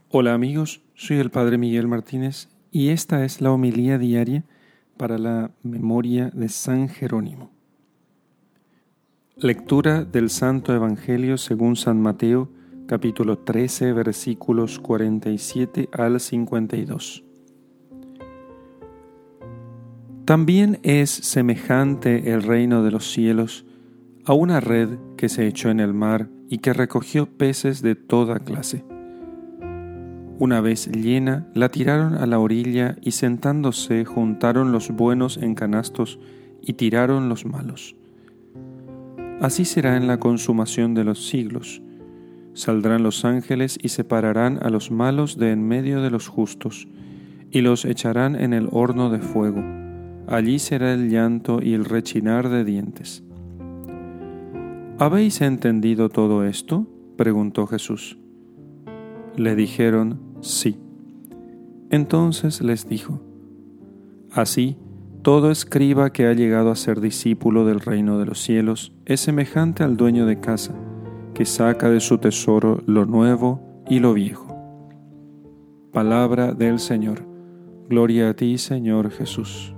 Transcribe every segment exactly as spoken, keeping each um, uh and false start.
Hola amigos, soy el Padre Miguel Martínez y esta es la homilía diaria para la memoria de San Jerónimo. Lectura del Santo Evangelio según San Mateo, capítulo trece, versículos cuarenta y siete al cincuenta y dos. También es semejante el reino de los cielos a una red que se echó en el mar y que recogió peces de toda clase. Una vez llena, la tiraron a la orilla y sentándose juntaron los buenos en canastos y tiraron los malos. Así será en la consumación de los siglos. Saldrán los ángeles y separarán a los malos de en medio de los justos, y los echarán en el horno de fuego. Allí será el llanto y el rechinar de dientes. ¿Habéis entendido todo esto?, preguntó Jesús. Le dijeron, sí. Entonces les dijo, así, todo escriba que ha llegado a ser discípulo del reino de los cielos es semejante al dueño de casa, que saca de su tesoro lo nuevo y lo viejo. Palabra del Señor. Gloria a ti, Señor Jesús.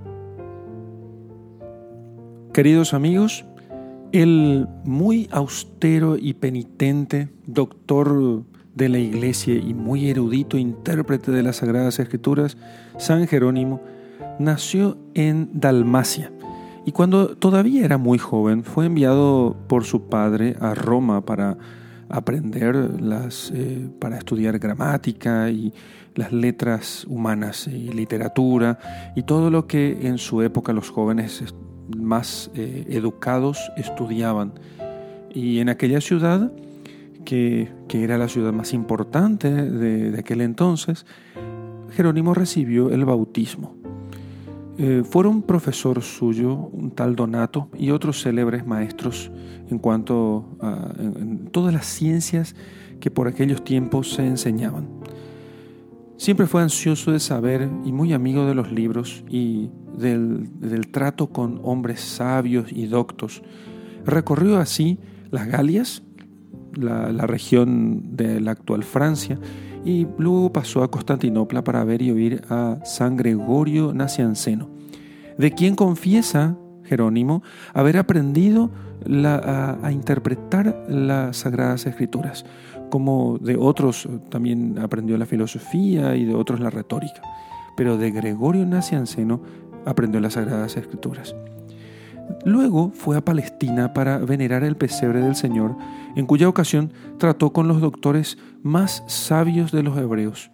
Queridos amigos, el muy austero y penitente doctor de la Iglesia y muy erudito intérprete de las Sagradas Escrituras, San Jerónimo, nació en Dalmacia y cuando todavía era muy joven fue enviado por su padre a Roma para aprender las, eh, para estudiar gramática y las letras humanas y literatura y todo lo que en su época los jóvenes más eh, educados estudiaban. Y en aquella ciudad Que, que era la ciudad más importante de, de aquel entonces, Jerónimo recibió el bautismo. Eh, fueron profesor suyo, un tal Donato, y otros célebres maestros en cuanto a en, en todas las ciencias que por aquellos tiempos se enseñaban. Siempre fue ansioso de saber y muy amigo de los libros y del, del trato con hombres sabios y doctos. Recorrió así las Galias, La, la región de la actual Francia, y luego pasó a Constantinopla para ver y oír a San Gregorio Nacianceno, de quien confiesa Jerónimo haber aprendido la, a, a interpretar las Sagradas Escrituras, como de otros también aprendió la filosofía y de otros la retórica, pero de Gregorio Nacianceno aprendió las Sagradas Escrituras. Luego fue a Palestina para venerar el pesebre del Señor, en cuya ocasión trató con los doctores más sabios de los hebreos,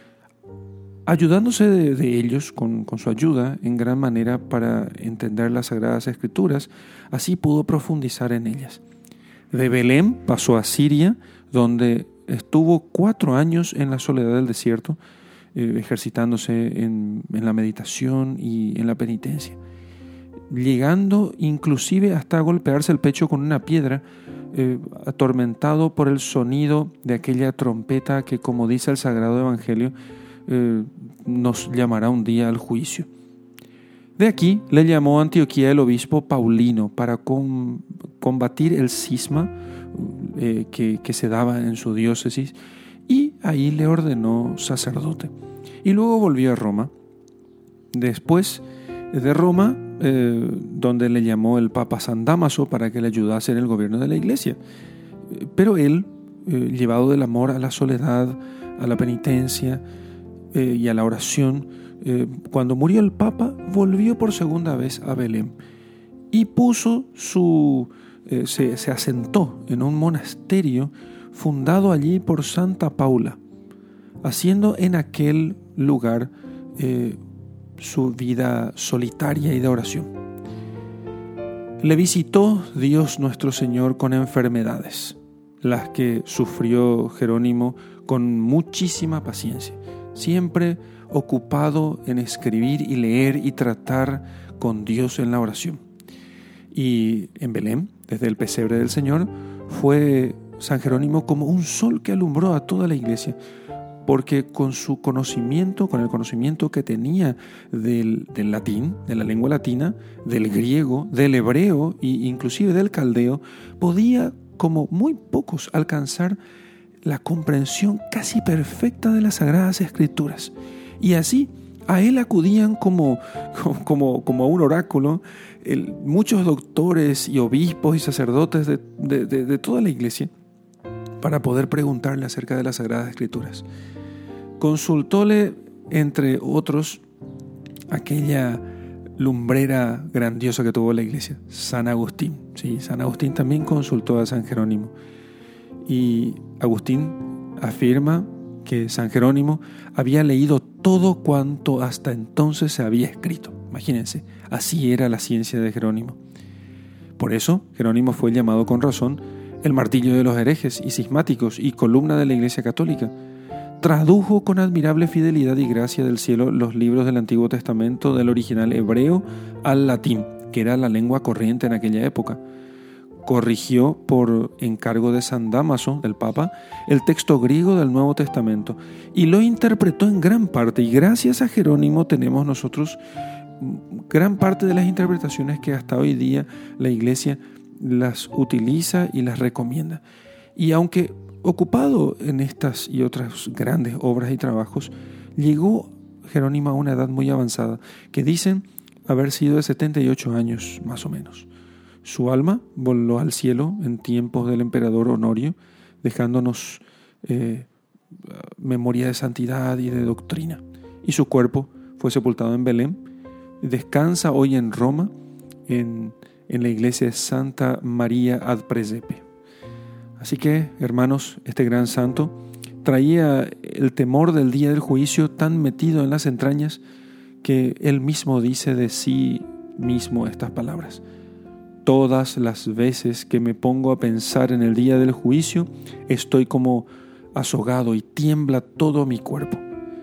ayudándose de, de ellos con, con su ayuda en gran manera para entender las Sagradas Escrituras. Así pudo profundizar en ellas. De Belén pasó a Siria, donde estuvo cuatro años en la soledad del desierto, eh, ejercitándose en, en la meditación y en la penitencia, llegando inclusive hasta golpearse el pecho con una piedra, eh, atormentado por el sonido de aquella trompeta que, como dice el Sagrado Evangelio, eh, nos llamará un día al juicio. De aquí le llamó a Antioquía el obispo Paulino para com- combatir el cisma eh, que, que se daba en su diócesis, y ahí le ordenó sacerdote. Y luego volvió a Roma. Después de Roma, Eh, donde le llamó el Papa San Dámaso para que le ayudase en el gobierno de la Iglesia. Eh, pero él, eh, llevado del amor a la soledad, a la penitencia eh, y a la oración, eh, cuando murió el Papa, volvió por segunda vez a Belén y puso su, eh, se, se asentó en un monasterio fundado allí por Santa Paula, haciendo en aquel lugar eh, su vida solitaria y de oración. Le visitó Dios nuestro Señor con enfermedades, las que sufrió Jerónimo con muchísima paciencia, siempre ocupado en escribir y leer y tratar con Dios en la oración. Y en Belén, desde el pesebre del Señor, fue San Jerónimo como un sol que alumbró a toda la Iglesia, porque con su conocimiento, con el conocimiento que tenía del, del latín, de la lengua latina, del griego, del hebreo e inclusive del caldeo, podía, como muy pocos, alcanzar la comprensión casi perfecta de las Sagradas Escrituras. Y así a él acudían como, como, como a un oráculo el, muchos doctores y obispos y sacerdotes de, de, de, de toda la iglesia para poder preguntarle acerca de las Sagradas Escrituras. Consultóle, entre otros, aquella lumbrera grandiosa que tuvo la iglesia, San Agustín. Sí, San Agustín también consultó a San Jerónimo. Y Agustín afirma que San Jerónimo había leído todo cuanto hasta entonces se había escrito. Imagínense, así era la ciencia de Jerónimo. Por eso, Jerónimo fue llamado con razón el martillo de los herejes y cismáticos y columna de la Iglesia Católica. Tradujo con admirable fidelidad y gracia del cielo los libros del Antiguo Testamento del original hebreo al latín, que era la lengua corriente en aquella época. Corrigió por encargo de San Dámaso, del Papa, el texto griego del Nuevo Testamento y lo interpretó en gran parte. Y gracias a Jerónimo tenemos nosotros gran parte de las interpretaciones que hasta hoy día la Iglesia las utiliza y las recomienda. Y aunque ocupado en estas y otras grandes obras y trabajos, llegó Jerónimo a una edad muy avanzada, que dicen haber sido de setenta y ocho años más o menos. Su alma voló al cielo en tiempos del emperador Honorio, dejándonos eh, memoria de santidad y de doctrina. Y su cuerpo fue sepultado en Belén. Descansa hoy en Roma, en, en la iglesia de Santa María ad Presepe. Así que, hermanos, este gran santo traía el temor del día del juicio tan metido en las entrañas que él mismo dice de sí mismo estas palabras: todas las veces que me pongo a pensar en el día del juicio, estoy como azogado y tiembla todo mi cuerpo.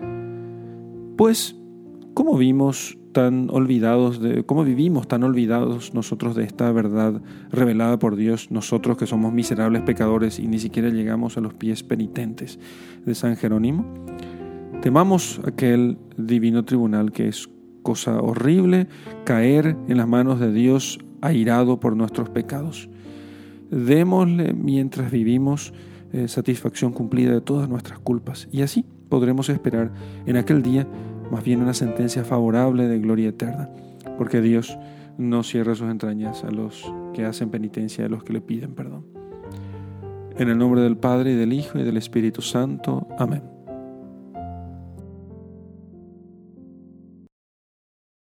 Pues, ¿cómo vimos tan olvidados de, cómo vivimos tan olvidados nosotros de esta verdad revelada por Dios, nosotros que somos miserables pecadores y ni siquiera llegamos a los pies penitentes de San Jerónimo? Temamos aquel divino tribunal, que es cosa horrible caer en las manos de Dios airado por nuestros pecados. Démosle mientras vivimos eh, satisfacción cumplida de todas nuestras culpas, y así podremos esperar en aquel día más bien una sentencia favorable de gloria eterna, porque Dios no cierra sus entrañas a los que hacen penitencia, a los que le piden perdón. En el nombre del Padre, y del Hijo, y del Espíritu Santo. Amén.